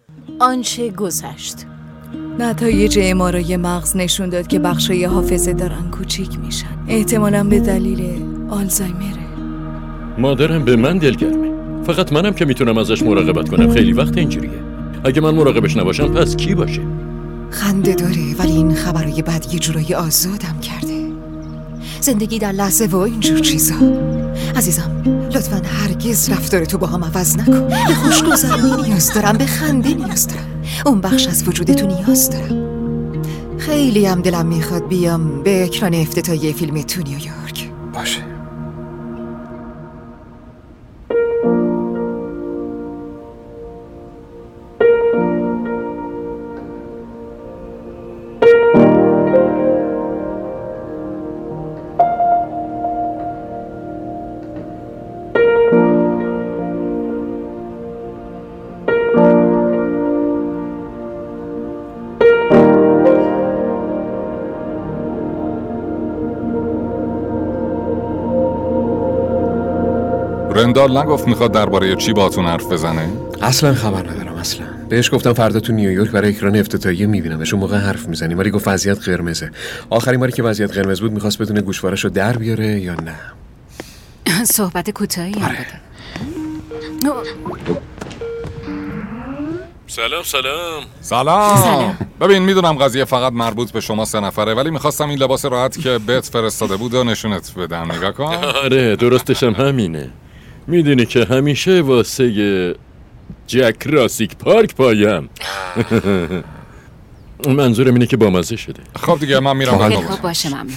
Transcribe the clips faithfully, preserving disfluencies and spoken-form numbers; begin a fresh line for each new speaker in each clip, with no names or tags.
آنچه گذشت.
نتایج ام آر آی مغز نشون داد که بخشای حافظه دارن کوچیک میشن. احتمالاً به دلیل آلزایمره.
مادرم به من دلگرمه. فقط منم که میتونم ازش مراقبت کنم. خیلی وقت اینجوریه. اگه من مراقبش نباشم پس کی باشه؟
خنده داره، ولی این خبرای بد یه جورایی آزادم کرده. زندگی در لحظه و اینجور چیزا. عزیزم لطفاً هرگز رفتار تو با هم عوض نکن. به خوشگذرانی نیاز دارم، به خنده نیاز دارم. اون بخش از وجود تو نیاز دارم. خیلی هم دلم میخواد بیام به اکران افتتاحیه فیلم تو نیویورک.
باشه.
رندال نگفت میخواد درباره چی باهاتون حرف بزنه؟
اصلا خبر ندارم اصلا. بهش گفتم فردا تو نیویورک برای اکران افتتاحیه میبینمش. اون موقع حرف میزنیم، ولی گفت وضعیت قرمزه. آخرین باری که وضعیت قرمز بود میخواست بدونه گوشوارشو در بیاره یا نه.
صحبت کوتاهی هم
آره.
بوده.
سلام سلام
سلام.
سلام.
ببین میدونم قضیه فقط مربوط به شما سه نفره، ولی میخواستم این لباس راحت که بهت فرستاده بود و نشونت بدم. نگاه کن.
آره درستشم همینه. میدونی که همیشه واسه جک راسیک پارک پایم. منظورم اینه که بامزه شده.
خب دیگه من میرم.
خیلی خوب باشه ممنون.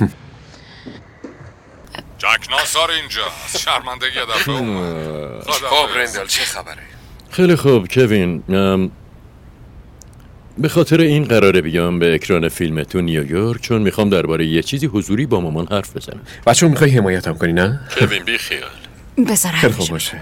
جک ناصر اینجاست. شرمنده یه دفعه اومد.
خب رندال چه خبره؟
خیلی خوب کوین، ام... به خاطر این قراره بیام به اکران فیلم تو نیویورک، چون میخوام درباره یه چیزی حضوری با مامان حرف بزنم.
بچه میخوای حمایتم کنی نه؟
کوین بی خیال.
بذار
خیلی خوب
حرفشو.
باشه.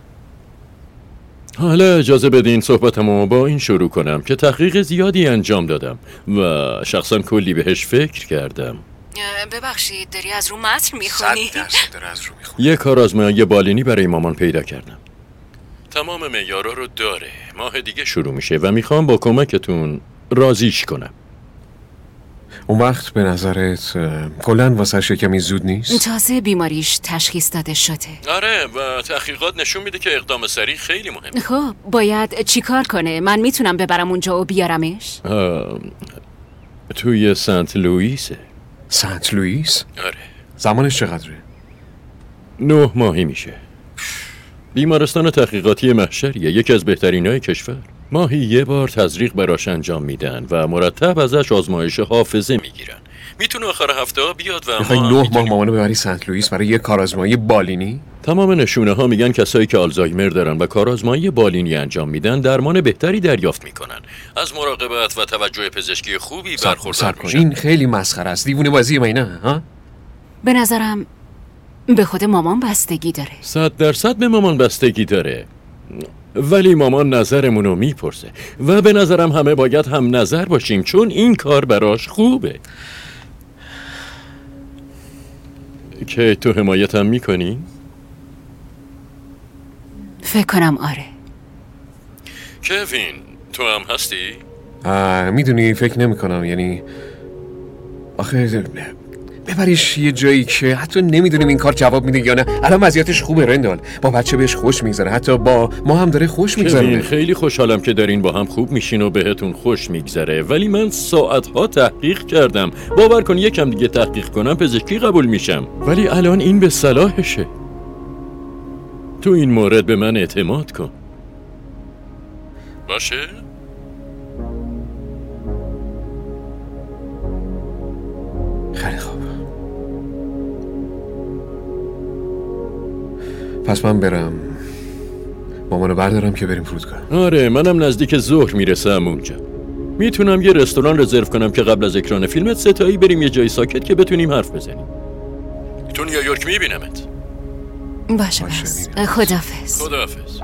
حالا اجازه بدین صحبتمو با این شروع کنم که تحقیق زیادی انجام دادم و شخصا کلی بهش فکر کردم.
ببخشید داری از رو متن میخونی؟
صد درصد داره از رو میخونی.
یه کارآزمایی بالینی برای مامان پیدا کردم. تمام معیارا رو داره. ماه دیگه شروع میشه و میخوام با کمکتون راضیش کنم.
اون وقت به نظرت کلاً واسهش کمی زود نیست؟
تازه بیماریش تشخیص داده شده.
آره و تحقیقات نشون میده که اقدام سریع خیلی مهمه.
خب باید چی کار کنه؟ من میتونم ببرم اونجا و بیارمش؟
توی سنت لوئیسه.
سنت لوئیس؟
آره.
زمانش چقدره؟
نه ماهی میشه. بیمارستان تحقیقاتی محشریه، یکی از بهترینای کشور. ماهی یه بار تزریق براش انجام میدن و مرتب ازش آزمایش حافظه میگیرن. میتونه آخر هفته ها بیاد و
میخوای
ما
نه
میتونیم...
ماه مامانو ببری سنت لوئیس برای یه کارآزمایی بالینی؟
تمام نشونه ها میگن کسایی که آلزایمر دارن و کارآزمایی بالینی انجام میدن درمان بهتری دریافت میکنن. از مراقبت و توجه پزشکی خوبی برخوردار میشن.
این خیلی مسخره است. دیوونه بازی من نه ها؟
به نظرم به خود مامان بستگی داره.
صد درصد به مامان بستگی داره، ولی مامان نظرمونو میپرسه و به نظرم همه باید هم نظر باشیم، چون این کار براش خوبه. که تو حمایتم میکنی؟
فکر کنم آره.
کوین تو هم هستی؟
میدونی فکر نمی کنم، یعنی آخه ببریش یه جایی که حتی نمیدونیم این کار جواب میده یا نه. الان وضعیتش خوبه رندال، با بچه بهش خوش میگذره، حتی با ما هم داره خوش میگذره.
خیلی خوشحالم که دارین با هم خوب میشین و بهتون خوش میگذره، ولی من ساعتها تحقیق کردم. باور کن یکم دیگه تحقیق کنم پزشکی قبول میشم، ولی الان این به صلاحشه. تو این مورد به من اعتماد کن. باشه؟
خیلی خوب. پس من برم مامانو بردارم که بریم فرودگاه.
آره منم نزدیک ظهر میرسم اونجا. میتونم یه رستوران رزرو کنم که قبل از اکران فیلمت ستایی بریم یه جای ساکت که بتونیم حرف بزنیم. تو نیویورک میبینمت.
باشه بس. خداحافظ.
خداحافظ.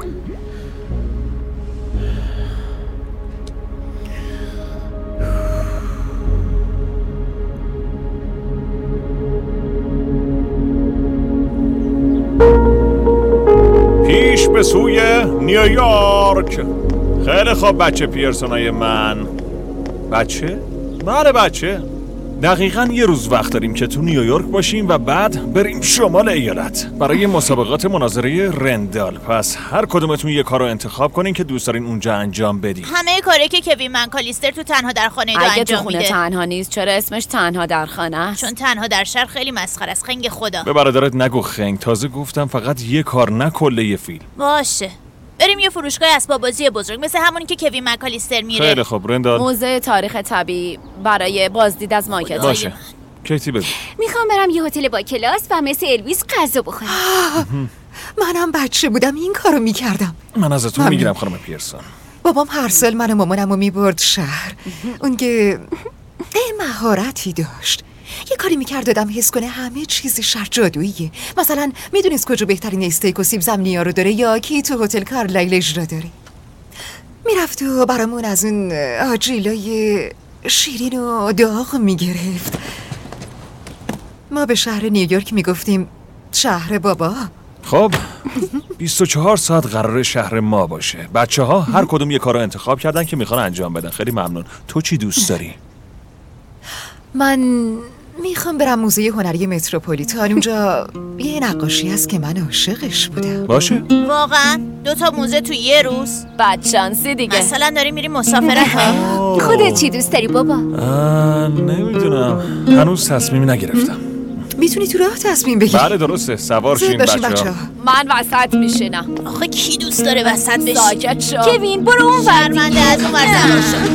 پیش به سوی نیویورک. خیلی خوب بچه پیرسونای من. بچه؟ بله بچه. دقیقاً یه روز وقت داریم که تو نیویورک باشیم و بعد بریم شمال ایالت برای مسابقات مناظره رندال. پس هر کدومتون یه کارو انتخاب کنین که دوست دارین اونجا انجام بدین.
همه کاری که کوین مکالیستر تو تنها در خانه دو
اگه
انجام
تو خونه
میده.
تنها نیست چرا اسمش تنها در خانه است؟
چون تنها در شهر خیلی مسخره است. خنگ خدا.
به برادرت نگو خنگ. تازه گفتم فقط یه کار، نه کل یه فیلم.
باشه. بریم یه فروشگاه اسباب بازی بزرگ مثل همونی که کوین مکالیستر میره.
خیلی خوب رندال.
موزه تاریخ طبیعی برای بازدید از مایکل.
باشه. کیتی بگو.
میخوام برم یه هتل با کلاس و مثل الویس غذا بخورم.
منم بچه بودم این کارو میکردم.
من ازتون میگیرم خانم پیرسون.
بابام هر سال من و مامانمو میبرد شهر. اون که مهارتی داشت. یه کاری میکرد دادم حس کنه همه چیز شهر جادوییه. مثلا میدونست کجا بهترین استیک و سیب زمینی ها رو داره یا کی تو هتل کارلایل اجرا داره. میرفت و برامون از اون آجیلای شیرین و داغ میگرفت. ما به شهر نیویورک میگفتیم شهر بابا.
خب بیست و چهار ساعت قرار شهر ما باشه. بچه ها هر کدوم یه کار رو انتخاب کردن که میخوان انجام بدن. خیلی ممنون. تو چی دوست داری؟
من میخوام برم موزه هنری متروپولیتان. اونجا یه نقاشی هست که من عاشقش بودم.
باشه.
واقعا دو تا موزه تو یه روز؟
بدشانسی دیگه.
مثلا داریم میریم مسافرت ها.
خودت چی دوست داری بابا؟
نمیدونم، هنوز تصمیمی نگرفتم.
میتونی تو راه تصمیم بگیری.
بله درسته. سوار شین بچه ها.
من وسط میشینم.
آخه کی دوست داره وسط بشی؟
ساکت شو. کوین برو اون
شرمنده از اون ور شو.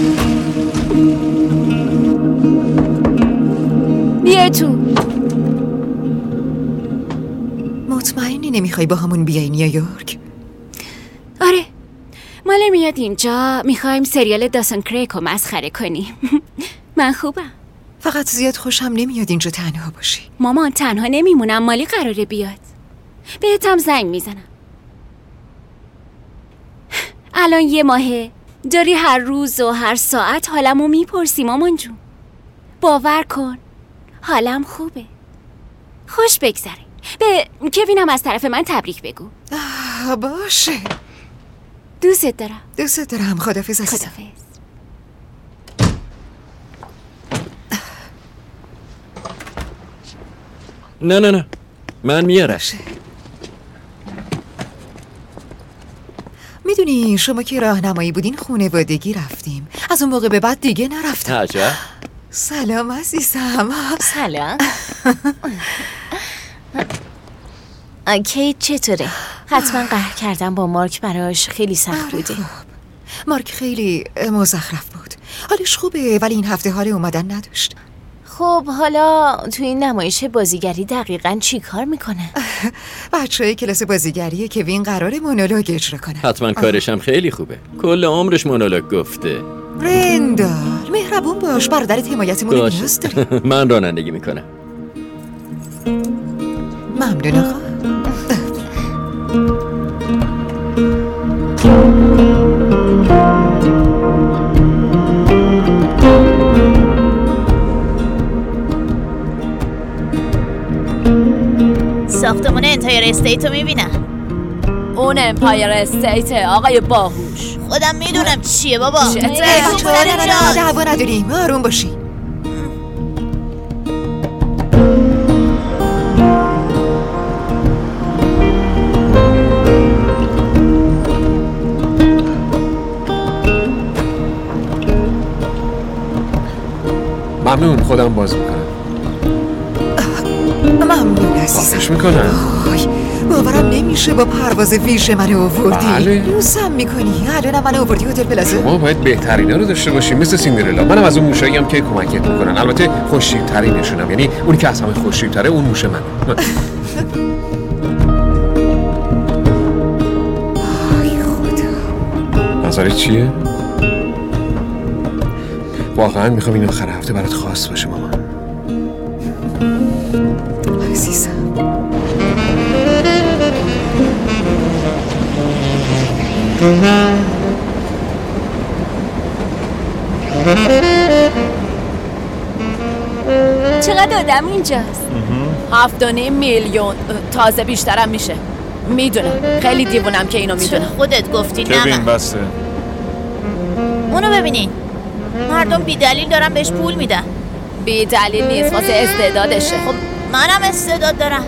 بیا تو.
مطمئنی نمیخوای با همون بیای نیویورک؟
آره مال میاد اینجا. میخوایم سریال داسن کریک رو مسخره کنیم. من خوبم.
فقط زیاد خوشم نمیاد اینجا تنها باشی.
مامان تنها نمیمونم. مالی قراره بیاد. بهتم زنگ میزنم. الان یه ماهه داری هر روز و هر ساعت حالمو میپرسی مامان جون. باور کن حالم خوبه. خوش بگذره. به کوینم از طرف من تبریک بگو.
آه باشه.
دوست دارم.
دوست دارم. خدافظ عزیزم.
خدافظ.
نه نه نه من میارم.
میدونی شما که راهنمایی بودین خانوادگی رفتیم. از اون موقع به بعد دیگه نرفتم.
عجب.
سلام عزیزم.
سلام. کیت چطوره؟ حتما قهر کردم با مارک براش خیلی سخت بوده.
مارک خیلی مزخرف بود. حالش خوبه ولی این هفته حال اومدن نداشت.
خب حالا تو این نمایش بازیگری دقیقاً چی کار میکنه؟
بچه های کلاس بازیگری کوین قرار مونولوگ اجرا کنه.
حتما کارشم خیلی خوبه. کل عمرش مونولوگ گفته.
رندال مهربون باش. برادرت حمایتمون رو نیاز داره.
من رانندگی میکنم.
ممنون آقا.
ساختمون انتایر استیت رو میبینم.
اون امپایر استیت آقای باهوش.
خودم میدونم چیه بابا.
چته؟
بچه ها نه نه نه دعوا نداریم. آروم باشی.
ممنون. خودم باز میکنم.
ممنون عزیزم.
خوش میکنم.
آی باورم نمیشه با پرواز ویژ منو آوردی.
بله.
دوستم میکنی. الانم منو آوردی هتل پلازا.
ما باید بهترینا رو داشته باشیم مثل سیندرلا. منم از اون موشایی هم که کمکت میکنن. البته خوش‌تیپ‌ترینشونم. یعنی اونی که از همه خوش‌تیپ‌تره اون موشه من.
آی خدا.
نظرت چیه؟ واقعا میخوام این آخر هفته برات خاص باشه مامان.
عزیزم.
چقدر آدم اینجاست؟ هفت و نیم میلیون. تازه بیشترم میشه. میدونم خیلی دیوونم که اینو
تو
میدونم.
خودت گفتی
کوین
نه من.
بسه.
ببینین مردم بی دلیل دارن بهش پول میدن.
بی دلیل نیست، واسه استعدادشه.
خب منم استعداد دارم.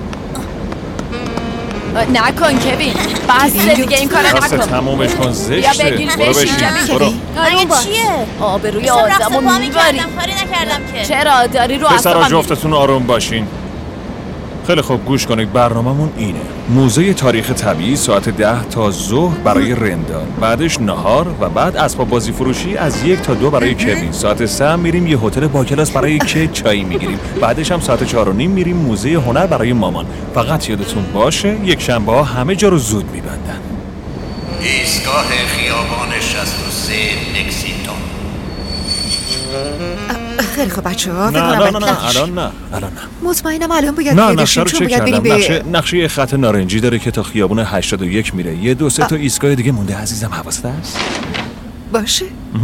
نکن کوین، بس دیگه این کارو
راست
نکن.
تمومش کن، زشته.
یا بگیر
برو
بشین.
بشین، برو.
مگه چیه؟
آبروی آدمو میبری.
کاری نکردم که.
چرا داری رو
پسرا
اصلا
جفتتون آروم باشین. خیلی خوب گوش کنید، برنامه‌مون اینه. موزه تاریخ طبیعی ساعت ده تا ظهر برای رندال، بعدش نهار و بعد اسباب بازی فروشی از یک تا دو برای کوین. ساعت سه هم میریم یه هتل با کلاس برای کیک چای میگیریم. بعدش هم ساعت چهار و نیم میریم موزه هنر برای مامان. فقط یادتون باشه یک شنبه ها همه جا رو زود میبندن.
ایستگاه خیابان شصت و سه لکسینگتون.
خیلی خوب بچه ها.
نه نه نه نه الان نه الان نه
مطمئنم الان باید
نه
پیداشیم،
نقشه رو
چون
چک
باید بریم
کردم.
به
نقشه نقشه یه خط نارنجی داره که تا خیابون هشتاد و یک میره. یه دو سه تا ایستگاه دیگه مونده عزیزم، حواست هست؟
باشه.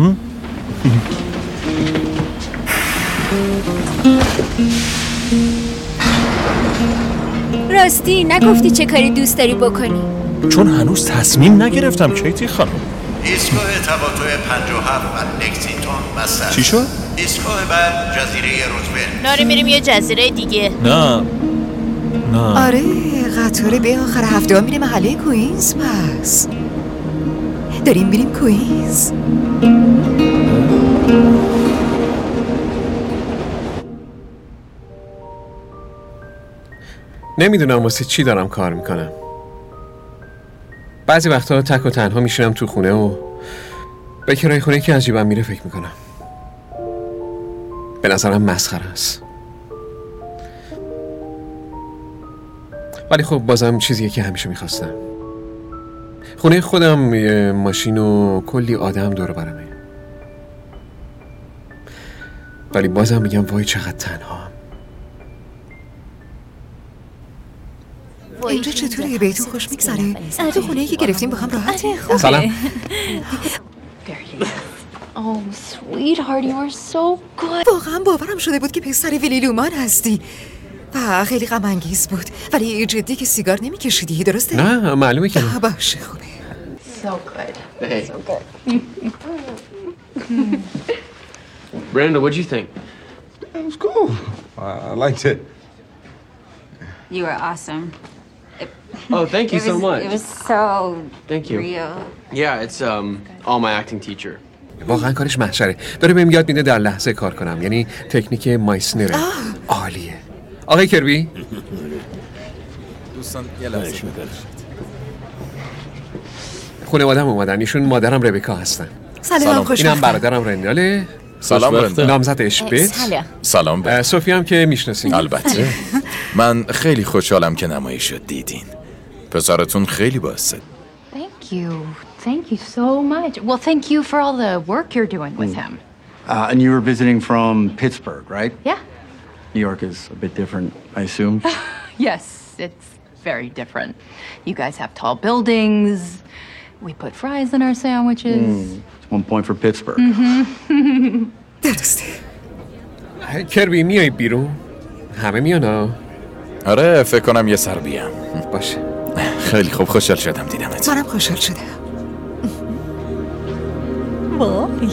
راستی نگفتی چه کاری دوست داری بکنی؟
چون هنوز تصمیم نگرفتم کیتی خانم.
ایستگاه تقاطع پنجاه و هفت و لکسینگتون بسته است.
چی شد؟
ایستگاه بعد جزیره روزولت.
داریم میریم یه جزیره دیگه.
نه نه
آره قطاره به آخر هفته ها میره محله کوینز. پس داریم میریم کوینز.
نمیدونم واسه چی دارم کار میکنم. بعضی وقتا تک و تنها میشینم تو خونه و به کرای خونه که از جیبم میره فکر میکنم. به نظرم مسخره است. ولی خب بازم چیزیه که همیشه میخواستم. خونه خودم، یه ماشین و کلی آدم دور برمه. ولی بازم میگم وای چقدر تنها.
اینجا چطوره؟ بهتون خوش میگذره؟ تو خونه‌ای که گرفتیم با هم راحتی؟
سلام.
Oh, sweetheart, you are so good.
واقعا باورم شده بود که پسر ویلی لومان هستی و خیلی غم انگیز بود. ولی جدی که سیگار نمیکشیدی، درسته؟
نه معلومه که
آه، باشه خوبه.
So good.
Hey.
So good.
Brenda, what'd you think?
It was cool. I, I liked it.
You were awesome. It,
Oh, thank you
it
so
was,
much.
It was so
Thank you.
real.
Yeah, it's um all my acting teacher.
واقعا کارش محشره. داره بهم یاد میده در لحظه کار کنم. یعنی تکنیک مایسنره. عالیه. آقای کربی؟
دوستان یه لحظه.
خانواده‌ام اومدن. ایشون مادرم ربکا هستن.
سلام، خوش
اینم برادرم رنداله.
سلام رندال.
نامزد اشپت.
سلام.
سلام به
صوفی هم که میشناسین.
البته. من خیلی خوشحالم که نمایش رو دیدین. پسرتون خیلی باعثه.
Thank you. Thank you so much. Well, thank you for all the work you're doing with him.
Uh, and you were visiting from Pittsburgh, right?
Yeah.
New York is a bit different, I assume.
Yes, it's very different. You guys have tall buildings. We put fries in our sandwiches.
It's one point for Pittsburgh.
درسته.
کربی میای بیرون؟ همه میان ها؟
آره فکر کنم یه سر بیام.
باشه.
خیلی خوب، خوشحال شدم دیدمت.
منم خوشحال شدم.
وای.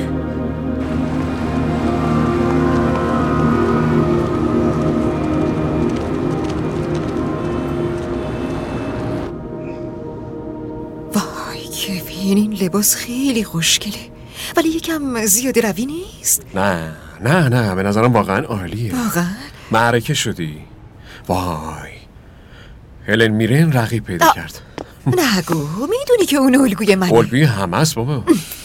وای کوین، این لباس خیلی خوشگله ولی یکم زیاده روی نیست؟
نه نه نه به نظرم واقعا عالیه.
واقعا؟
معرکه شدی. وای هلن میرن رقیب پیدا
آه.
کرد.
نگو، میدونی که اون الگوی منه.
الگوی همه است بابا.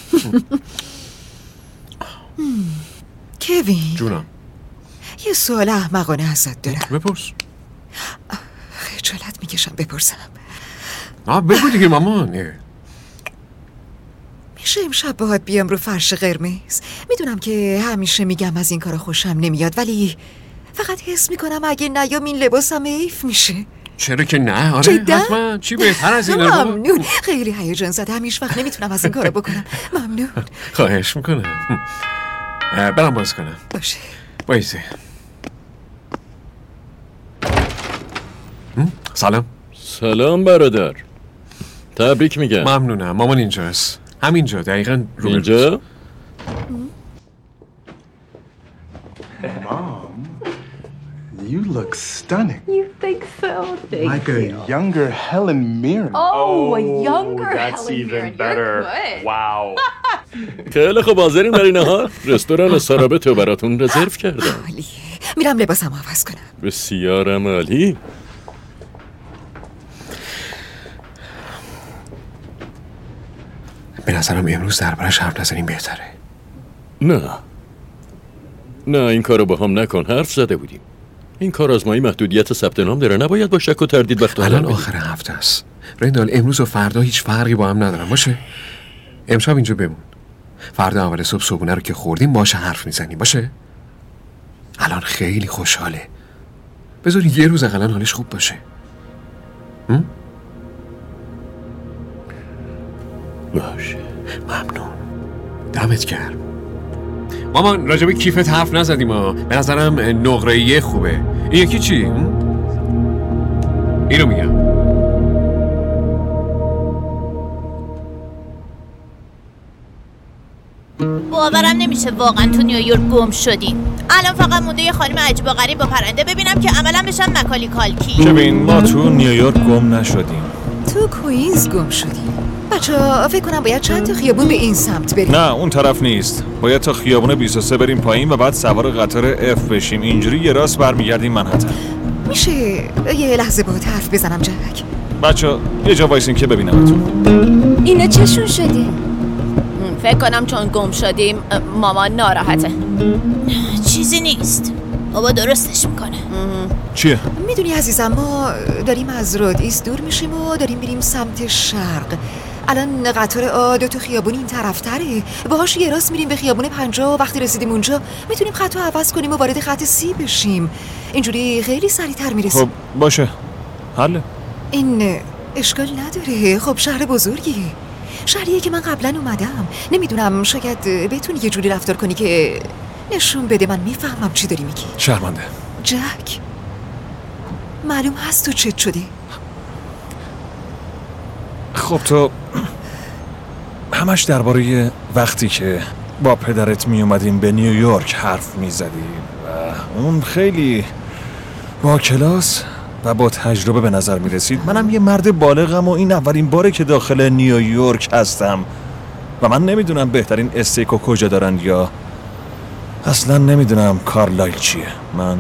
کوین
جونم.
یه سوال احمقانه ازت دارم.
بپرس.
خجالت میکشم بپرسم.
آه بگو دیگه مامان.
میشه امشب باهات بیام رو فرش قرمز؟ میدونم که همیشه میگم از این کارا خوشم نمیاد ولی فقط حس میکنم اگه نیام این لباسم حیف میشه.
چرا که نه؟ آره
جدا؟
حتما. چی بهتر از اینه؟
ممنون. خیلی هیجان زدم، هیچ وقت نمیتونم از این کارا بکنم. ممنون.
خواهش میکنم. برم باز کنم.
باشه.
بایسته. سلام.
سلام برادر. تبریک میگم.
ممنونم. مامان اینجاست. همینجا دقیقاً رو
اینجا؟
Mom, you look stunning.
You think so? Thank
Like
you.
a younger Helen Mirren.
Oh, a younger
that's
Helen
even
Mirren.
better.
You're good.
Wow.
خیلی خوب، حاضرین برای نهار؟ رستوران سارابتو براتون رزرو کردم.
عالیه. میرم لباسم عوض کنم.
بسیارم عالی.
به نظرم امروز دربارش حرف نزنیم بهتره.
نه نه این کارو با هم نکن. حرف زده بودیم. این کار آزمایی محدودیت ثبت نام داره. نباید با شک و تردید وقت
الان آخر هفته است. رندال امروز و فردا هیچ فرقی با هم ندارم. باشه؟ امشب اینجا بمون. فردا اول صبح صبحونه رو که خوردیم باشه حرف میزنیم. باشه؟ الان خیلی خوشحاله. بذار یه روز اقلا حالش خوب باشه. هم؟
باشه.
ممنون. دمت گرم. مامان راجب کیفت حرف نزدیم ها. به نظرم نقره یه خوبه. این یکی چی؟ اینو میگم.
باورم نمیشه واقعا تو نیویورک گم شدیم. الان فقط مونده یه خانم عجیب و غریب با پرنده ببینم که عملا بشن مکالی کالکی.
ببین ما تو نیویورک گم نشدیم.
تو کوینز گم شدیم. بچه‌ها فکر کنم باید چند تا خیابون به این سمت بریم.
نه اون طرف نیست. باید تا خیابون بیست و سه بریم پایین و بعد سوار قطار اف بشیم. اینجوری یه راست برمیگردیم منهتن.
میشه یه لحظه باهات حرف بزنم جک؟
بچه‌ها یه جا وایسین که ببینمتون.
اینا چشون شده؟
فکر کنم چون گم شدیم مامان ناراحته. چیزی نیست. بابا درستش میکنه.
چیه؟
میدونی عزیزم ما داریم از رودیس دور میشیم و داریم میریم سمت شرق. الان قطار آ دو تا خیابون این طرفتره. باهاش یه راست میریم به خیابون پنجاه و وقتی رسیدیم اونجا میتونیم خط رو عوض کنیم و وارد خط سی بشیم. اینجوری خیلی سریعتر میرسیم.
خب باشه. حله.
این اشکال نداره. خب شهر بزرگیه. شهریه که من قبلا اومدم. نمیدونم شاید بتونی یه جوری رفتار کنی که نشون بده من میفهمم چی داری میگی.
شرمنده.
جک معلوم هست تو چت شده.
خب تو همش درباره وقتی که با پدرت می اومدیم به نیویورک حرف می زدیم و اون خیلی با کلاس و با تجربه به نظر می رسید. منم یه مرد بالغم و این اولین باره که داخل نیویورک هستم و من نمیدونم بهترین استیکو کجا دارن یا اصلا نمیدونم کارلایل چیه. من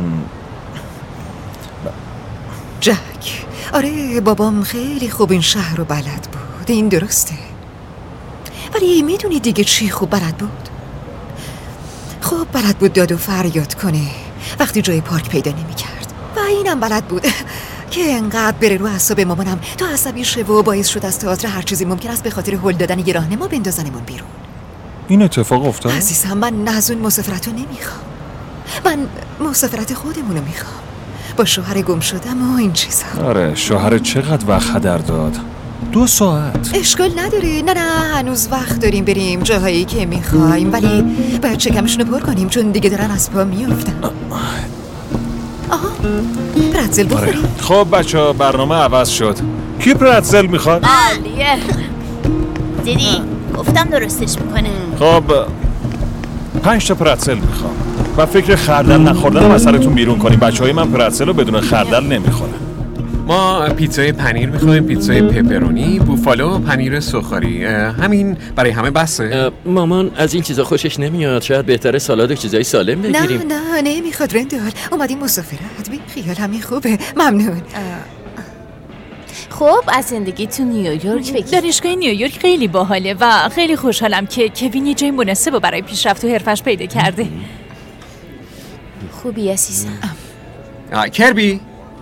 جک آره بابام خیلی خوب این شهر رو بلد بود. این درسته. ولی میدونی دیگه چی خوب بلد بود؟ خوب بلد بود داد و فریاد کنه وقتی جای پارک پیدا نمی کرد. و اینم بلد بود که انقدر بره رو اعصاب مامانم تا عصبی شه و باعث شد از تئاتر هر چیزی ممکن است به خاطر هل دادن یه راهنما بندازنمون بیرون.
این اتفاق افتاد؟
عزیزم من نه از اون مسافرت رو نمیخوام. من مسافرت خودمونو میخوام با شوهر گم شدم و این چیزا.
آره شوهر چقدر وقت هدر داد؟ دو ساعت.
اشکال نداره. نه نه هنوز وقت داریم بریم جاهایی که میخوایم ولی باید چکمشونو پر کنیم چون دیگه دارن از پا میافتن. آها پرتزل بخوریم.
آره. خب بچه ها برنامه عوض شد. کی پرتزل میخواد؟
عالیه. دیدی گفتم درستش میکنه.
خب پنج تا پرتزل میخوام و فکر خردل نخوردن از سرتون بیرون کنیم. بچه های من پرتزل رو بدون خردل نمیخورن.
ما پیتزای پنیر میخوایم، پیتزای پپرونی، بوفالو، پنیر سوخاری. همین برای همه بسه؟
مامان از این چیزا خوشش نمیاد. شاید بهتره سالاد و چیزای سالم بگیریم.
نه نه نمیخواد رندال. اومدیم مسافرت. بی خیال همین خوبه. ممنون.
خب از زندگی تو نیویورک بگی.
دانشگاه نیویورک خیلی باحاله و خیلی خوشحالم که کوین یه جای مناسب برای پیشرفت تو حرفش پیدا کرده.
خوبی عزیزم.
کربی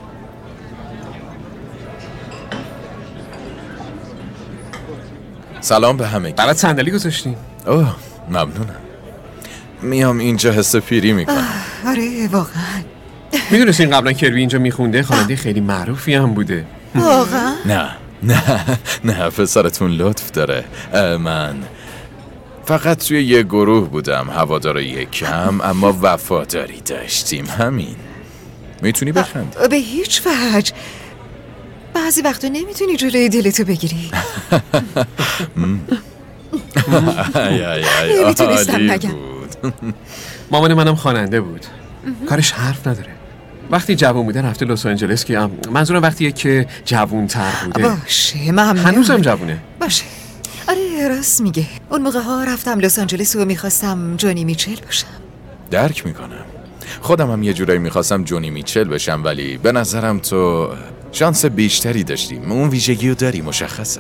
سلام به همه.
برات صندلی گذاشتیم.
اوه ممنونم. میام اینجا حس پیری میکنم.
آره واقعا.
میدونستین قبلا کربی اینجا میخونده؟ خواننده خیلی معروفی هم بوده.
واقعا؟
نه نه نه پسرتون لطف داره. من فقط توی یه گروه بودم هوادار یکم اما وفاداری داشتیم. همین. میتونی بخند؟
به هیچ وجه. بعضی وقتا نمیتونی جلوی دلتو بگیری.
ای ای ای
نمیتونستم
عالی
نگم.
بود.
مامان منم خواننده بود. کارش حرف نداره. وقتی جوون بوده رفته لس آنجلس که منظورم وقتیه که جوون تر بوده.
باشه ممنون.
هنوزم جوونه.
باشه. آره راست میگه. اون موقع ها رفتم لس آنجلس و میخواستم جونی میچل باشم.
درک میکنم. خودم هم یه جورایی میخواستم جونی میچل بشم، ولی به نظرم تو شانس بیشتری داشتیم. اون ویژگی رو داری، مشخصه.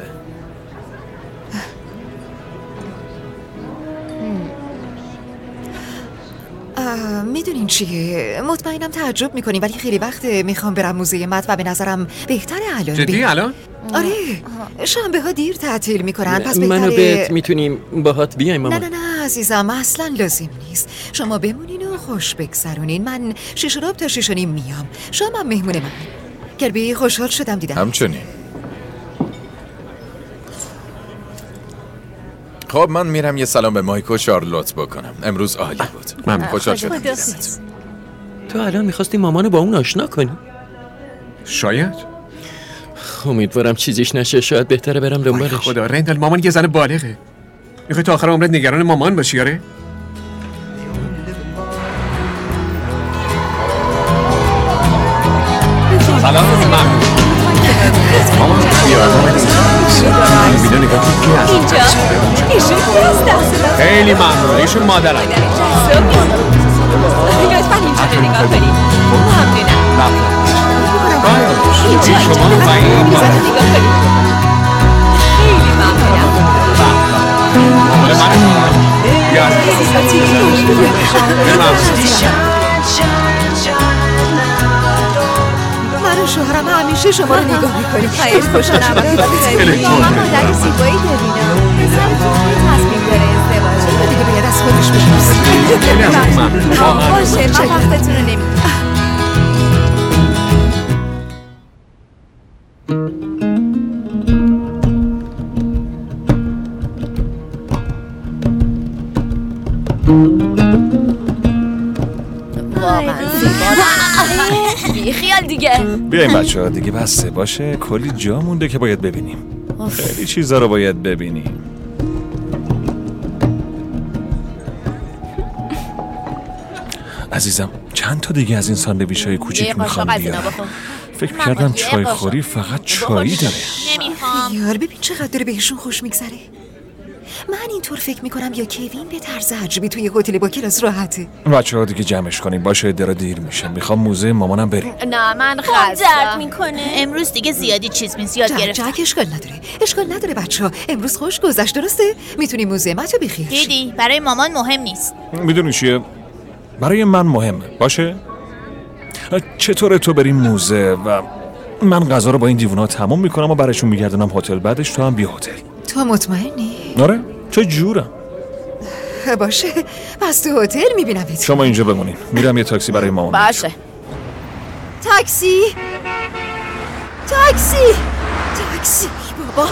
میدونین چیه؟ مطمئنم تعجب میکنیم ولی خیلی وقته میخوام برم موزه مت و به نظرم بهتره الان.
جدی الان؟
آره شنبه ها دیر تعطیل میکنن پس بهتره.
منو بهت میتونیم باهات بیایم مامان.
نه نه نه عزیزم اصلا لازم نیست. شما بمونین و خوش بگذرونین. من شیش ربع تا شیش و نیم میام. شما هم مهمون من. گربی خوشحال شدم دیدم.
همچنین. خب من میرم یه سلام به مایک و شارلوت بکنم. امروز عالی بود.
من
خوشحال شدم.
تو الان میخواستی مامانو با اون آشنا کنی؟
شاید.
امیدوارم چیزیش نشه. شاید بهتره برم دنبالش.
خدا رندل مامان یه زن بالغه. میخوای تا آخر عمرت نگران مامان باشی آره؟ سلام ممنون. مامان بیا اینجا نگاه کن کی هست.
اینجا ایشون هست.
خیلی ممنون. ایشون مادرم.
لطفاً اینجا رو نگاه کنید. ممنونم.
اینجا شما و این مادر.
خیلی ممنونم.
مامان من بیا.
من و شوهرم همیشه شما رو نگاه میکنیم.
خیلی خوشحالم.
خیلی
واقعا مادر زیبایی دارینم. پسر تصمیم داره ازدواج.
دیگه باید از خودش بشناسید.
باشه من وقتتون رو نمیگیرم.
بی خیال دیگه.
بیاین بچه ها دیگه بسته باشه. کلی جا مونده که باید ببینیم. خیلی چیزا رو باید ببینیم. عزیزم چند تا دیگه از این ساندویچ های کوچیک میخوام بیارم. فکر کردم چای خوری فقط چایی داره.
نمیخوام.
یار ببین چقدر داره بهشون خوش میگذره. من اینطور فکر میکنم یا کوین به طرز عجیبی توی هتل با کلاس راحته.
بچه ها دیگه جمعش کنیم باشه درا دیر میشه. میخوام موزه مامانم بریم.
نه من خسته درد میکنه. امروز دیگه زیادی چیز می زیاد گرفتم.
جک اشکال نداره. اشکال نداره بچه ها. امروز خوش گذشت درسته؟ میتونی موزه متو بخیر.
دیدی برای مامان مهم نیست.
میدونی چیه؟ برای من مهمه باشه؟ چطوره تو بریم موزه و من غذا رو با این دیوونا تموم میکنم و براشون میگردونم هتل بعدش تو هم بیا هتل.
تو مطمئنی؟
آره چه جورم.
باشه پس تو هتل میبینمت.
شما اینجا بمونین. میرم یه تاکسی برای مامان.
باشه.
تاکسی تاکسی تاکسی بابا.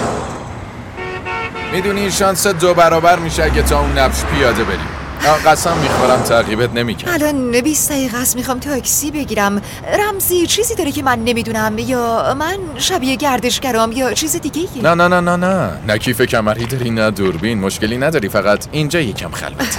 میدونی شانس دو برابر میشه اگه تا اون نبش پیاده بریم. قسم میخورم تعقیبت نمیکنم.
الان بیست دقیقه است میخوام تاکسی بگیرم. رمزی چیزی داره که من نمیدونم یا من شبیه گردشگرام یا چیز دیگه ایه؟
نه نه نه نه نه نه کیف کمری داری نه دوربین. مشکلی نداری فقط اینجا یکم خلوت.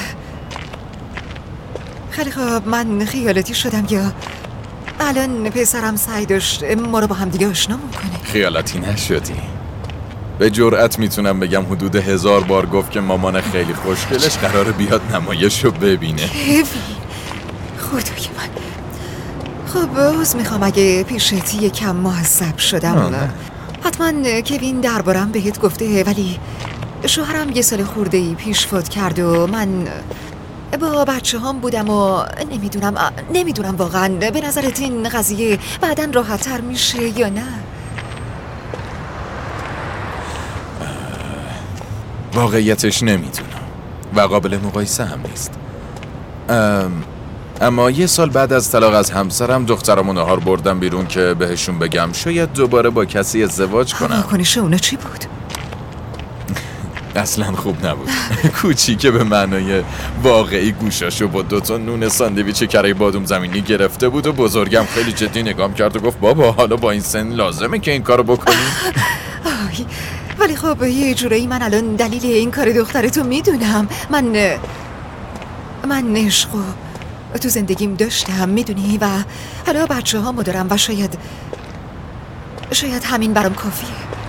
خیلی خوب من خیالاتی شدم یا الان پسرم سعی داشت ما رو با هم دیگه آشنا میکنه.
خیالاتی نشدی. به جرئت میتونم بگم حدود هزار بار گفت که مامان خیلی خوشگلش قراره بیاد نمایشو ببینه.
کوین خدای من. خب عذر میخوام اگه پیشت یکم معذب شدم. حتما کوین دربارم بهت گفته ولی شوهرم یه سال خورده ای پیش فوت کرد و من با بچه هم بودم و نمیدونم نمیدونم واقعا به نظرت این قضیه بعداً راحت تر میشه یا نه؟
واقعیتش نمیدونم و قابل مقایسه هم نیست. اما یه سال بعد از طلاق از همسرم دخترم و نهار بردم بیرون که بهشون بگم شاید دوباره با کسی ازدواج کنم.
واکنش اونا چی بود؟
اصلا خوب نبود. کوچیکه به معنای واقعی گوشاشو با دوتا نون ساندویچ کره بادوم زمینی گرفته بود و بزرگم خیلی جدی نگام کرد و گفت بابا حالا با این سن لازمه که این کارو بکنی؟
ولی خب یه جورایی من الان دلیل این کار دخترتو میدونم. من من عشقو تو زندگیم داشتم میدونی، و حالا بچه ها دارم و شاید شاید همین برام کافیه.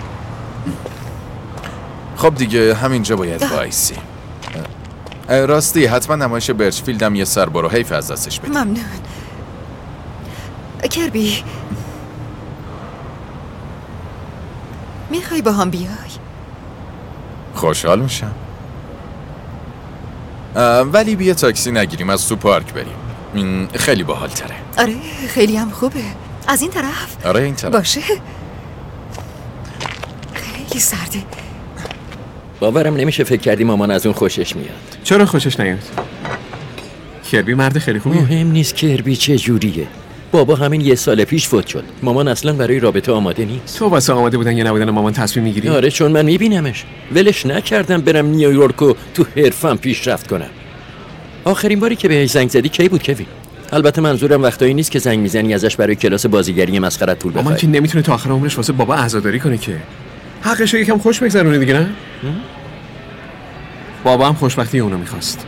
خب دیگه همینجا باید وایسی. راستی حتما نمایش برچفیلدم یه سر برو، حیف از دستش بدی.
ممنون. کربی میخوای با هم بیای؟
خوشحال میشم. ولی بیا تاکسی نگیریم، از تو پارک بریم. این خیلی باحال تره.
آره خیلی هم خوبه. از این طرف؟
آره این طرف.
باشه. خیلی سرده.
باورم نمیشه فکر کردی مامان از اون خوشش میاد.
چرا خوشش نیاد؟ کربی مرد خیلی خوبیه.
مهم نیست کربی چه جوریه. بابا همین یه سال پیش فوت شد. مامان اصلا برای رابطه آماده نیست.
تو واسه آماده بودن یا نبودن مامان تصمیم میگیری؟
آره چون من میبینمش. ولش نکردم برم نیویورک و تو حرفم پیشرفت کنم. آخرین باری که بهش زنگ زدی کی بود کوین؟ البته منظورم وقتایی نیست که زنگ میزنی ازش برای کلاس بازیگری مسخره پول بخوای.
مامان که نمیتونه تا آخر عمرش واسه بابا عزاداری کنه که. حقشه یکم خوش بگذرونه دیگه نه؟ بابا هم خوشبختی اونو میخواست.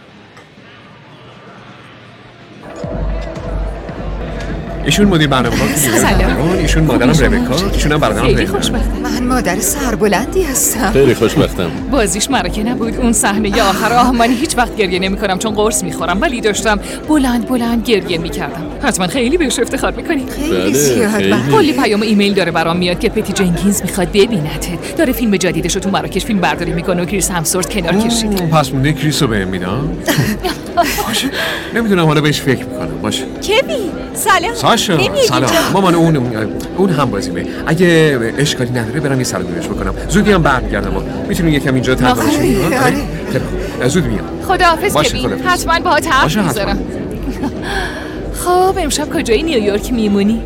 ایشون مدیر برنامه‌ها
سلام.
ایشون مادرم ربکا، ایشون هم برادرم
خیلی
ریحان.
خوشبختم.
من مادر سربلندی هستم.
خیلی خوشبختم.
بازیش مرکه نبود. اون صحنه آخر آه من هیچ وقت گریه نمی‌کنم چون قرص می‌خورم، ولی داشتم بلند بلند گریه می‌کردم. حتما خیلی بهش افتخار می‌کنی.
خیلی زیاد.
کلی پیام ایمیل داره برام میاد که پتی جنکینز می‌خواد ببینته. داره فیلم جدیدشو تو مراکش فیلم برداری می‌کنه و کریس همسورت کنار کشیده.
پس مونده کریسو بهم میدم. باشه. نمیدونم حالا بهش فکر می‌کنم. باشه.
کوین سلام.
ساشا سلام. مامان اون اون هم بازیمه. اگه اشکالی نداره برم یه سلامش بکنم. زودی هم برمیگردم. میتونی یکم اینجا تنها باشی؟ آره. زود میام.
خداحافظ کوین. حتما باهات حرف می‌زنم. خب امشب کجای نیویورک میمونی؟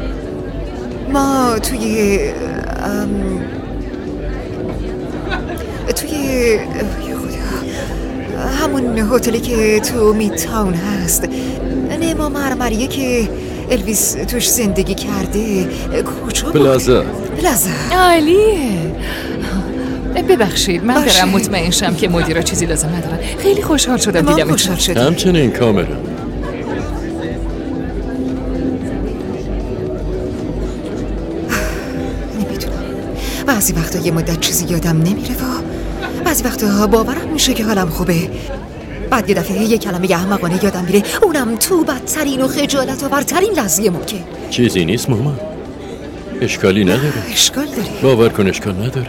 ما توی ام... توی همون هتلی که تو میدتاون هست، نما مرمریه که الویس توش زندگی کرده. کجا؟
پلازا.
پلازا.
عالیه. ببخشید من برم مطمئن شم که مدیرا چیزی لازم ندارن. خیلی خوشحال شدم دیدم.
خوشحال شدم.
همچنین کاملا.
نمیدونم. بعضی وقتا یه مدت چیزی یادم نمیره و بعضی وقتا باورم میشه که حالم خوبه. بعد یه دفعه یه کلمه احمقانه یادم میره، اونم تو بدترین و خجالت آورترین لحظه ممکن.
چیزی نیست مامان. اشکالی نداره.
اشکال داره.
باور کن اشکال نداره.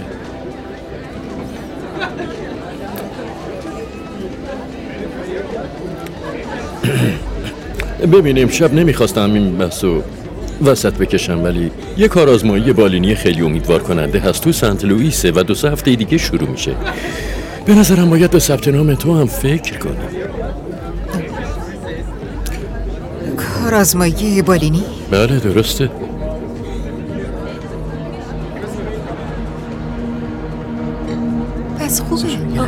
ببین امشب نمیخواستم این بحثو وسط بکشم، ولی یه کار آزمایی بالینی خیلی امیدوار کننده هست تو سنت لوئیسه و دو سه هفته دیگه شروع میشه. به نظرم باید به ثبت نام تو هم فکر کنم.
کار آزمایی بالینی؟
بله درسته.
پس خوبه.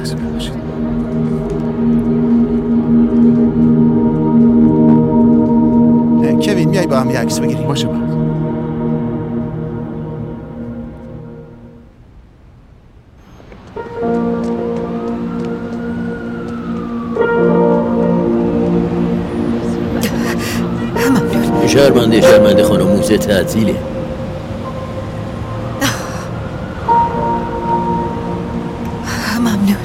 کوین میای با هم یه عکس بگیریم؟
باشه با.
شرمنده شرمنده خانم موزه تعطیله.
ممنون.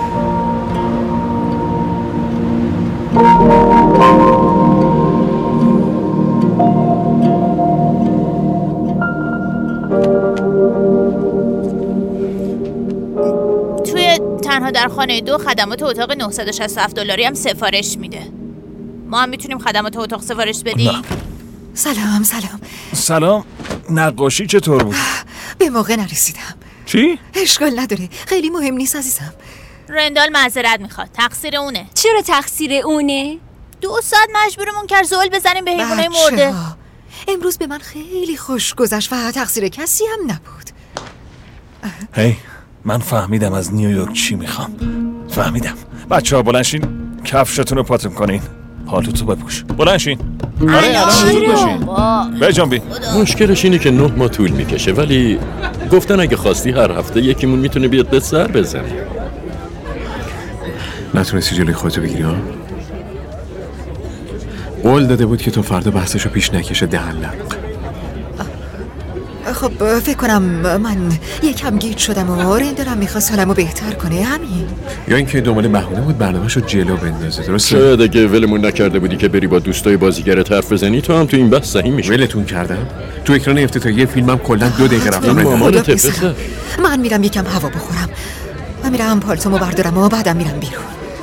توی تنها در خانه دو خدمات اتاق نهصد و شصت و هفت دلاری هم سفارش میده. ما هم میتونیم خدمات اتاق سفارش بدیم؟
سلام سلام.
سلام. نقاشی چطور بود؟
به موقع نرسیدم.
چی؟
اشکال نداره، خیلی مهم نیست عزیزم.
رندال معذرت میخواد، تقصیر اونه.
چرا تقصیر اونه؟
دو ساعت مجبورمون کرد زول بزنیم به حیوانای مرده.
امروز به من خیلی خوش گذشت و تقصیر کسی هم نبود.
هی من فهمیدم از نیویورک چی میخوام. فهمیدم. بچه ها بلنشین، کفشتون رو پاتون کنین، پالتو تو بپوش. بلنشین. آره الان زود باشین. بجنبی.
مشکلش اینه که نه ماه طول میکشه، ولی گفتن اگه خواستی هر هفته یکیمون میتونه بیاد به سر بزنه.
نتونستی جلوی خودتو بگیری ها؟ قول داده بود که تو فردا بحثشو پیش نکشه دهنلق.
خب فکر کنم من یکم گیج شدم و رندالم میخواست حالمو بهتر کنه، همین.
یا اینکه دنبال بهونه بود برنامه‌شو جلو بندازه، درسته؟
شاید اگه ولمون نکرده بودی که بری با دوستای بازیگرت حرف بزنی تو هم تو این بحث سهیم میشی.
ولتون کردم. تو اکران افتتاحیه فیلمم کلا دو دقیقه رفتم.
مامانت پسر.
من میرم یکم هوا بخورم. من میرم پالتومو بردارم و بعدم میرم بیرون.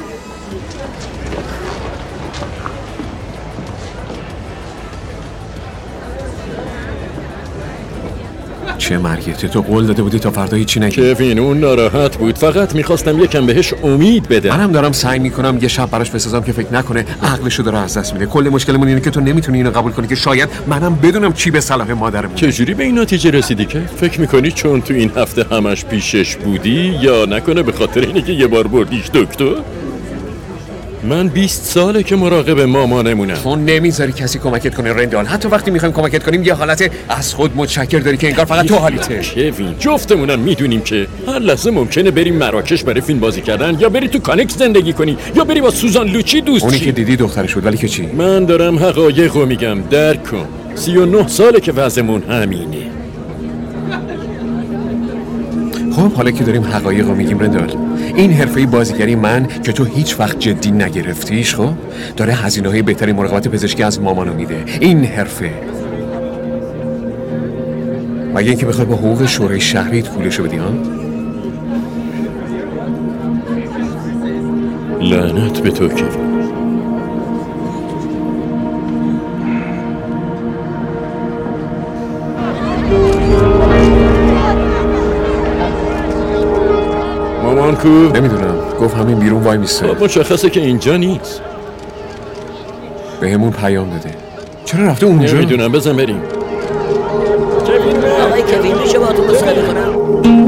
چه مرگته؟ تو قول داده بودی تا فردا هیچی نگی.
کوین اون ناراحت بود، فقط میخواستم یکم بهش امید بدم.
منم دارم سعی میکنم یه شب براش بسازم که فکر نکنه عقلشو داره از دست میده. کل مشکلمون اینه که تو نمیتونی اینو قبول کنی که شاید منم بدونم چی به صلاح مادرم.
چجوری به این نتیجه رسیدی که فکر میکنی چون تو این هفته همش پیشش بودی یا نکنه به خاطر اینه که یه بار بردیش دکتر؟ من بیست ساله که مراقب مامانمونم.
تو نمیذاری کسی کمکت کنه رندال. حتی وقتی میخوایم کمکت کنیم یه حالت از خود متشکر داری که انگار فقط تو حالیته.
کوین جفتمونم میدونیم که هر لحظه ممکنه بریم مراکش برای فیلم بازی کردن، یا بری تو کانکس زندگی کنی، یا بری با سوزان لوچی دوست
اونی
شی.
که دیدی دخترش بود، ولی که چی؟
من دارم حقایقو میگم، درک کن. سی و نه ساله که وضعمون همینه.
خب حالا که داریم حقایق رو میگیم رندال، این حرفه بازیگری من که تو هیچ وقت جدی نگرفتیش، خب داره هزینه های بهتری مراقبت پزشکی از مامانو میده. این حرفه مگه اینکه بخوای با حقوق شورای شهریت پولشو بدی ها؟
لعنت به تو که مامان کو؟
نمیدونم، گفت همین بیرون وای میسته.
خب مشخصه که اینجا نیست.
به همون پیام داده. چرا رفته اونجا؟
نمیدونم، بزن بریم.
آقای کوین میشه با تو مصاحبه کنم؟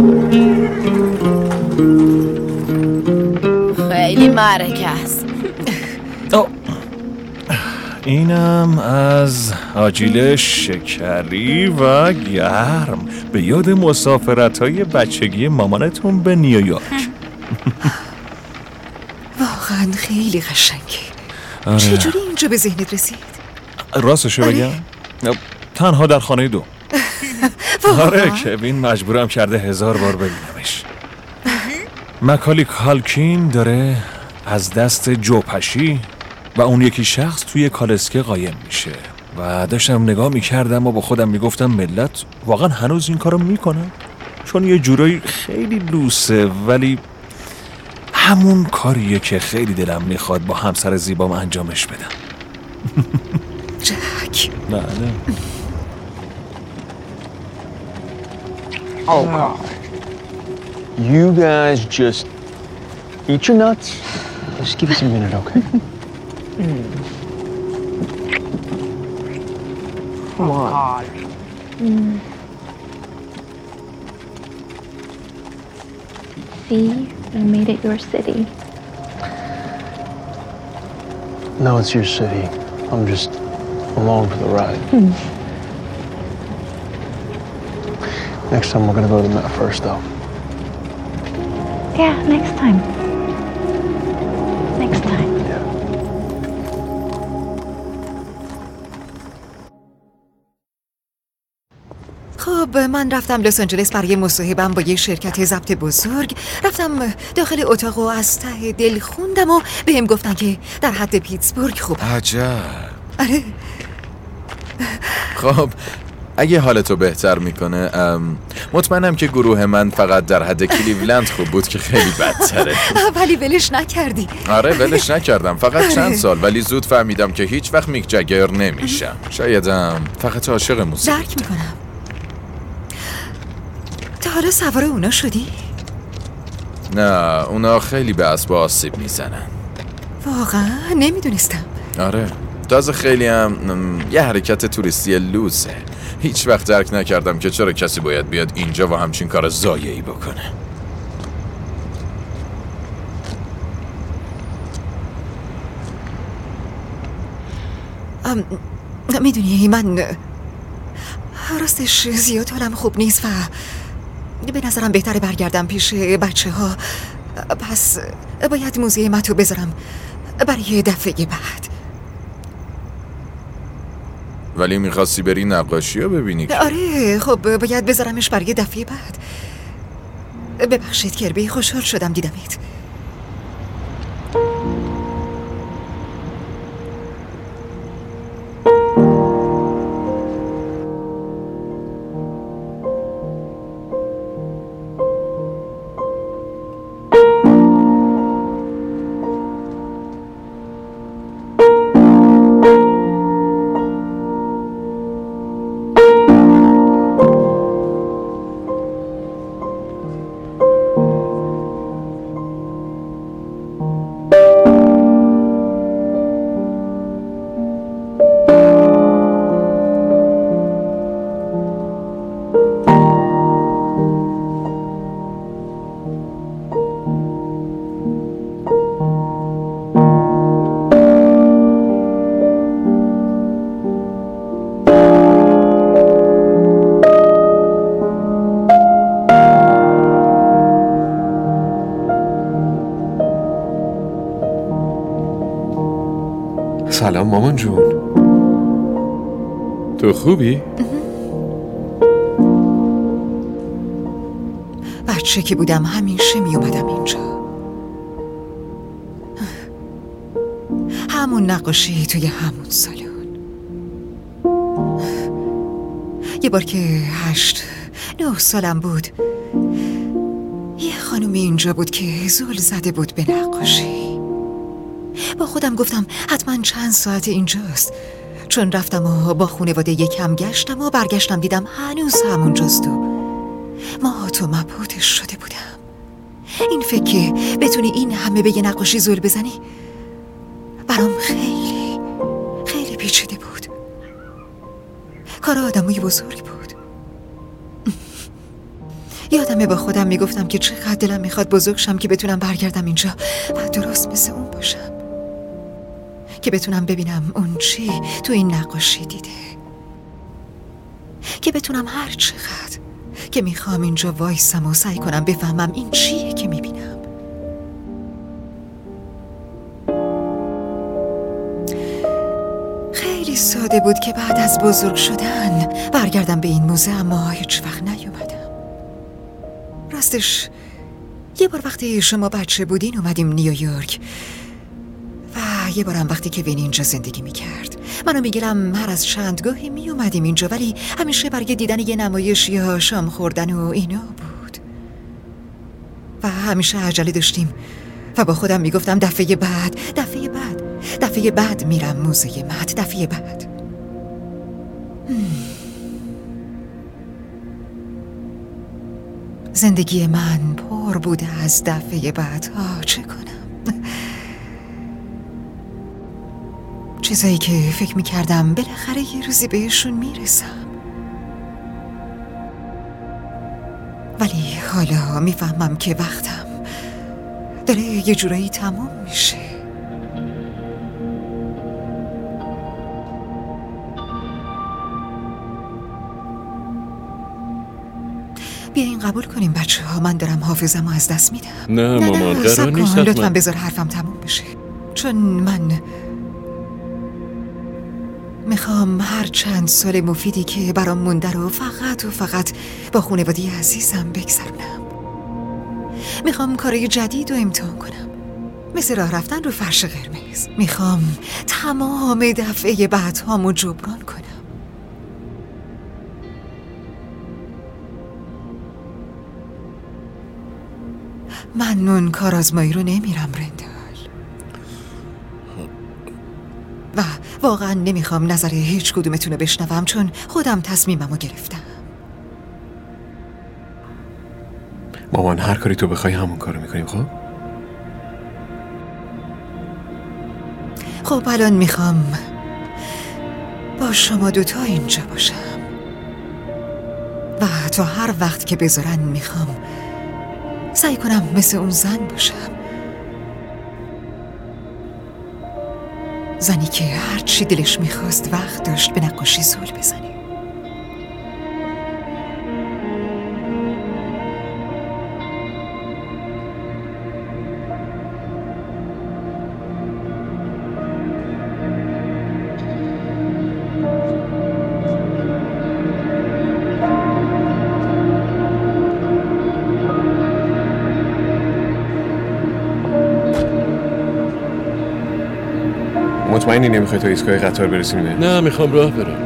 خیلی معرکه است.
اینم از آجیل شکری و گرم به یاد مسافرت‌های بچگی مامانتون به نیویورک.
واقعا خیلی قشنگه.
آره.
چجوری اینجا به ذهنت رسید؟
راستشو بگم تنها در خانه دو. آره کوین مجبورم کرده هزار بار ببینمش. مکالی کالکین داره از دست جوپشی و اون یکی شخص توی کالسکه قایم میشه و داشتم نگاه میکردم و با خودم میگفتم ملت واقعا هنوز این کارو میکنن؟ چون یه جورایی خیلی لوسه، ولی همون کاریه که خیلی دلم میخواد با همسر زیبام انجامش بدم.
جک.
بله.
Oh God. You guys just eat your nuts. Just give us a minute, okay? Mm. Come on.
Mm. See, you made it your city.
No, it's your city. I'm just along for the ride.
Mm.
Next time we're gonna go to the Met first, though.
Yeah, next time. Next time.
خب من رفتم لس آنجلس برای مصاحبه‌ام با یه شرکت ضبط بزرگ. رفتم داخل اتاق و از ته دل خوندم و بهم گفتن که در حد پیتسبورگ خوب.
عجب.
آره.
خب اگه حالتو بهتر میکنه، مطمئنم که گروه من فقط در حد کلیولند خوب بود که خیلی بدتره.
ولی ولش نکردی.
آره ولش نکردم، فقط چند سال، ولی زود فهمیدم که هیچ وقت میک جگر نمیشم. شایدم فقط عاشق موسیقی.
درک میکنم. تا حالا سوار اونا شدی؟
نه، اونا خیلی به اسب آسیب میزنن.
واقعا نمیدونستم.
آره، تازه خیلی هم یه حرکت توریستی لوزه. هیچ وقت درک نکردم که چرا کسی باید بیاد اینجا و همچین کار ضایعی بکنه.
میدونی من راستش زیاد حالم خوب نیست و به نظرم بهتره برگردم پیش بچه ها. پس باید موزه متو بذارم برای دفعه بعد.
ولی میخواستی بری نقاشی رو ببینی که؟
آره خب باید بذارمش برای دفعه بعد. ببخشید کربی، خوشحال شدم دیدمت.
سلام مامان جون.
تو خوبی؟
بچه که بودم همیشه می اومدم اینجا. همون نقاشی توی همون سالن. یه بار که هشت نه سالم بود یه خانومی اینجا بود که زل زده بود به نقاشی. با خودم گفتم حتما چند ساعت اینجاست، چون رفتم و با خانواده یکم گشتم و برگشتم دیدم هنوز همونجاست و ما تو مبهوتش شده بودم. این فکر که بتونی این همه به یه نقاشی زل بزنی برام خیلی خیلی پیچیده بود. کار آدمای بزرگی بود. یادمه با خودم میگفتم که چقدر دلم میخواد بزرگ شم که بتونم برگردم اینجا و درست مثل اون باشم، که بتونم ببینم اون چی تو این نقاشی دیده، که بتونم هر چقدر که میخوام اینجا وایسم و سعی کنم بفهمم این چیه که میبینم. خیلی ساده بود که بعد از بزرگ شدن برگردم به این موزه، اما هیچ وقت نیومدم. راستش یه بار وقتی شما بچه بودین اومدیم نیویورک و یه بارم وقتی که وین اینجا زندگی میکرد. منو میگیرم هر از چند گاهی میومدیم اینجا، ولی همیشه برای دیدن یه نمایش یا شام خوردن و اینا بود و همیشه عجله داشتیم و با خودم میگفتم دفعه بعد دفعه بعد دفعه بعد میرم موزه مت، دفعه بعد. زندگی من پر بوده از دفعه بعد. آه چه کنم؟ چیزایی که فکر میکردم بالاخره یه روزی بهشون میرسم، ولی حالا میفهمم که وقتم داره یه جورایی تموم میشه. بیاین قبول کنیم بچه ها، من دارم حافظم رو از دست میدم.
نه مامان قرار نیست.
لطفا بذار حرفم تموم بشه، چون من میخوام هر چند سال مفیدی که برام مونده رو فقط و فقط با خانواده عزیزم بگذرونم. میخوام کارای جدید رو امتحان کنم، مثل راه رفتن رو فرش قرمز. میخوام تمام دفعه بعدهامو جبران کنم. من اون کار آزمایی رو نمیرم رندال و واقعا نمیخوام نظر هیچ کدومتون رو بشنوم، چون خودم تصمیمم رو گرفتم.
مامان هر کاری تو بخوای همون کارو میکنیم. خب
خب الان میخوام با شما دوتا اینجا باشم و تا هر وقت که بذارن میخوام سعی کنم مثل اون زن باشم زنی که هر چی دلش میخواست وقت داشت به نقاشی زول بزنه.
مطمئنی نمیخوای تا ایستگاه قطار برسیم؟
نه میخوام راه برم.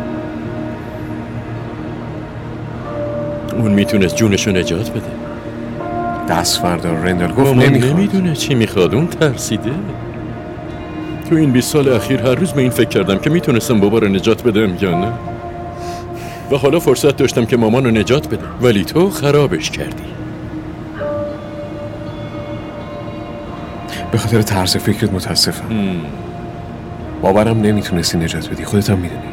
اون میتونست جونشو نجات بده.
دست فردار رندال گفت
مامان
نمیخواد.
نمیدونه چی میخواد، اون ترسیده. تو این بیست سال اخیر هر روز به این فکر کردم که میتونستم بابا رو نجات بدم یا نه. و حالا فرصت داشتم که مامان رو نجات بدم، ولی تو خرابش کردی.
به خاطر طرز فکرت متاسفم. بابارم نمیتونستی نجات بدی، خودت هم میدونی.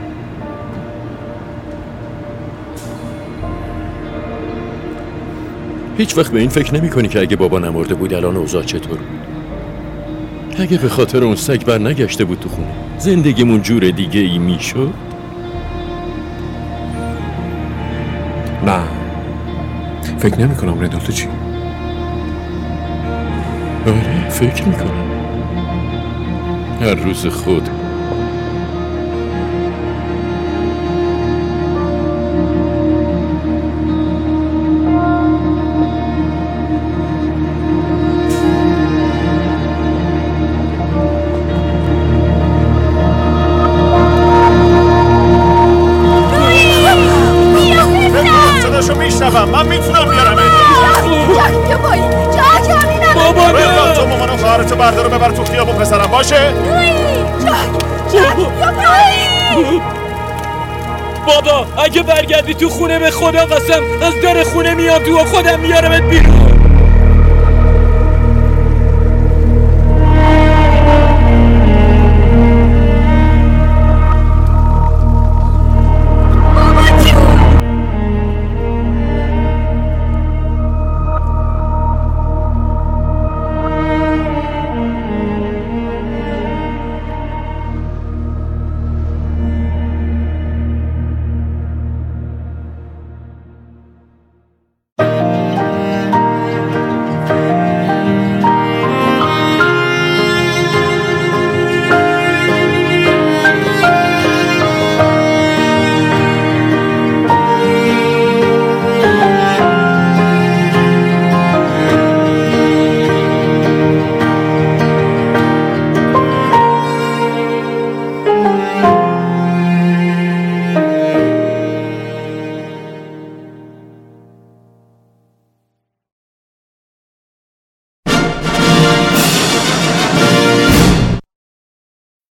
هیچ وقت به این فکر نمی کنی که اگه بابا نمرده بود الان اوضاع چطور بود؟ اگه به خاطر اون سگ بر نگشته بود تو خونه، زندگیمون جور دیگه ای میشد؟
نه فکر نمی کنم. رندال تو چی؟
آره فکر میکنم. هر روز خود
صداشو میشنوم، من میتونم بیارم.
جاک بیا پایین. جاک همینم.
بابا بیا تو مامانو خواهرتو بردار و ببر تو خیابون پسرم باشه؟
جاک بیا پایین.
بابا اگه برگردی تو خونه به خدا قسم از در خونه میام تو و خودم میارمت بیرون.